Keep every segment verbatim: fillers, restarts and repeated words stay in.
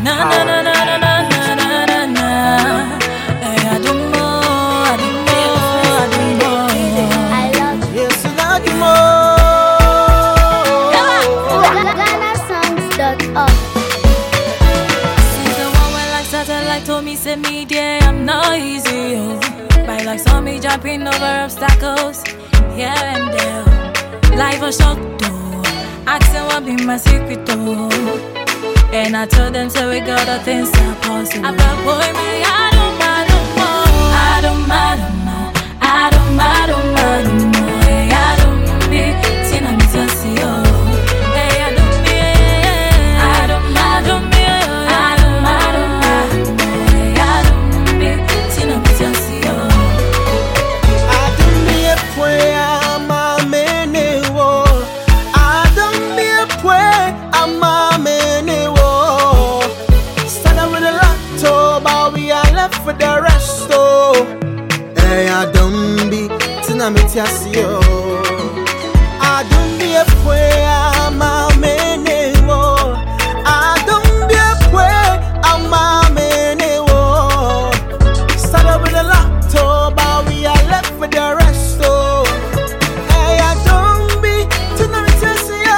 Na na na na na na na na na. Hey, I don't know, I don't know, I don't know. I love you. Yes, I love you more. Ghana songs dot org. Since the one when like satellite told me, send me there, I'm not easy, oh. By like saw me jumping over obstacles, here and there. Life was short though, asking what be my secret though. And I told them, so we got the things are possible. I got boy, me, I don't mind no more. I don't mind no more. I don't mind no more, no more. Hey, I don't be, Tina, me just see you. Hey, I don't be, I don't mind no more. I don't mind no more. Hey, I don't be, Tina, me just see you. I don't be a prayer, I'm a man. I don't be a prayer, I'm a man. Stand up with a lot, but we are left with the rest. Oh, hey, I don't be, Tina, me just see you. I don't be a prayer, I'm a man. I don't be a prayer, I'm a man. Stand up with a lot, but we are left with the rest. Oh, hey, I don't be, Tina, me just see you.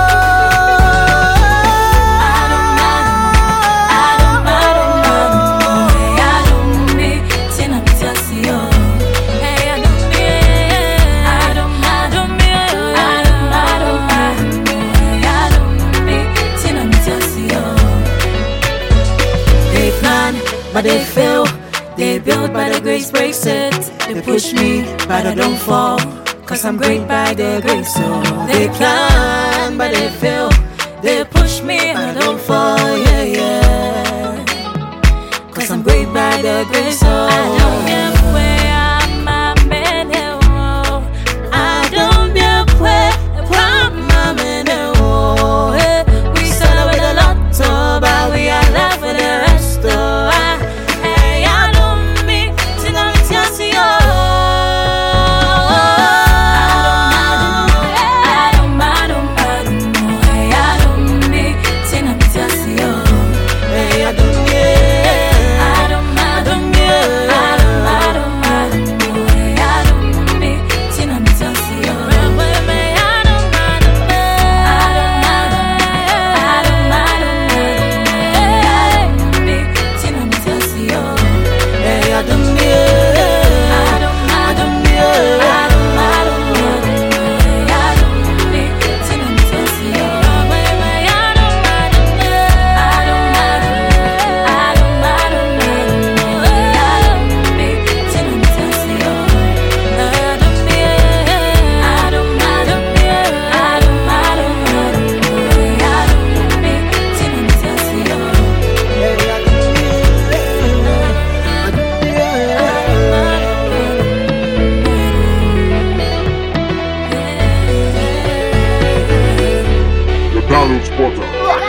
But they fail, they build by the grace breaks it. They push me, but I don't fall, cause I'm great by their grace. So they plan, but they fail, they push me, but I don't fall, yeah, yeah. Cause I'm great by their grace. So I don't give where I'm a man, I don't give where I'm a man. We started with a lot, but we are left with the rest. Download Spotter.